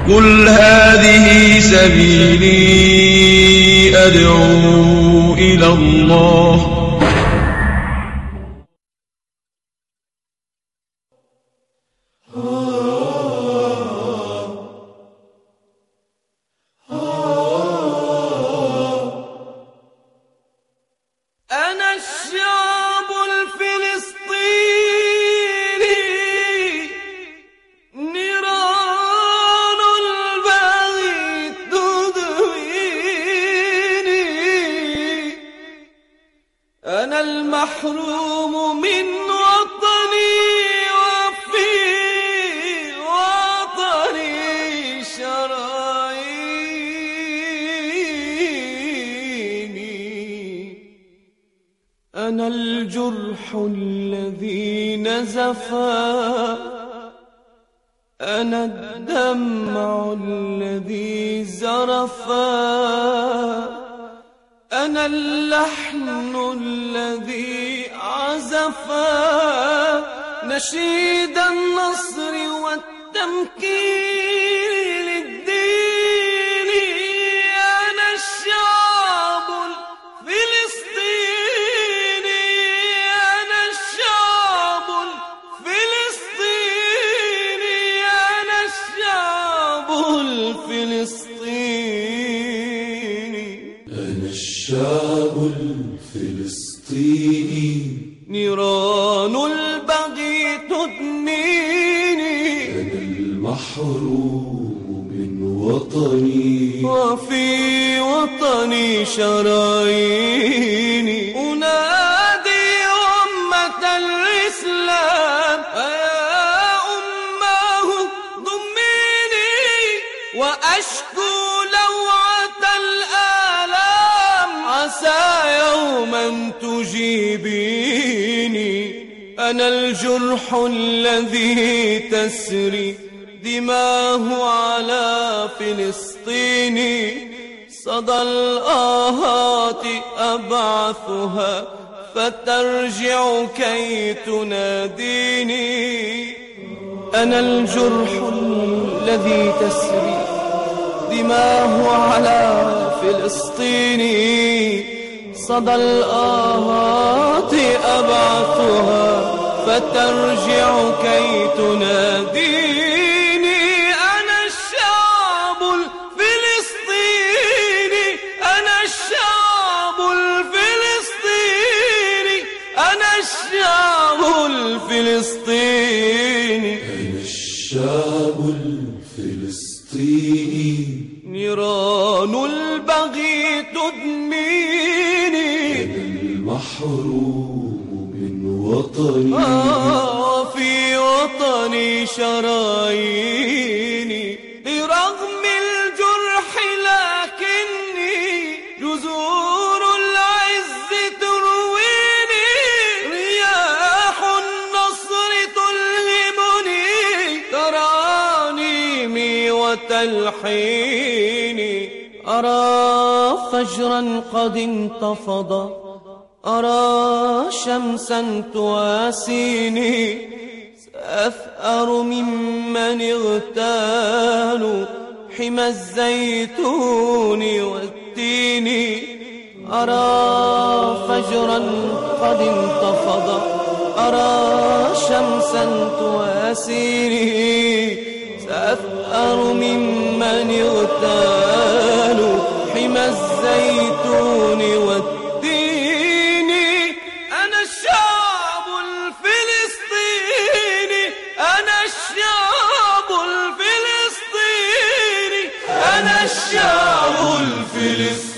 قل هذه سبيلي أدعو إلى الله أنا الشعب الفلسطيني نيران البغي تدويني أنا المحروم من وطني وفي وطني شراييني أنا الجرح الذي نزفا أنا الدمع الذي زرفا أنا اللحن الذي عزفا نشيد النصر والتمكين للدين أنا الشعب الفلسطيني أنا الشعب الفلسطيني أنا الشعب الفلسطيني أنا الشعب الفلسطيني نيران البغي تدميني أنا المحروم من وطني وفي وطني شراييني أنادي أمة الإسلام يا أمه ضميني وأشكو لوعة الآلام عسى يوما تجيبيني أنا الجرح الذي تسري دماه على فلسطين صدى الآهات أبعثها فترجع كي تناديني أنا الجرح الذي تسري دماه على فلسطين صدى الآهات أبعثها فترجع كي تناديني أنا الشعب الفلسطيني أنا الشعب الفلسطيني أنا الشعب الفلسطيني أنا الشعب الفلسطيني نيران البغي تدميني أنا المحروم من وطني في وطني شراييني برغم الجرح لكني جذور العز ترويني رياح النصر تلهمني ترانيمي وتلحيني أرى فجرا قد انتفض أرى شمسا تواسيني سأثأر ممن اغتالوا حمى الزيتون والتين أرى فجرا قد انتفض أرى شمسا تواسيني سأثأر ممن اغتالوا حمى الزيتون والتين أنا الشعب الفلسطيني أنا الشعب الفلسطيني أنا الشعب الفلسطيني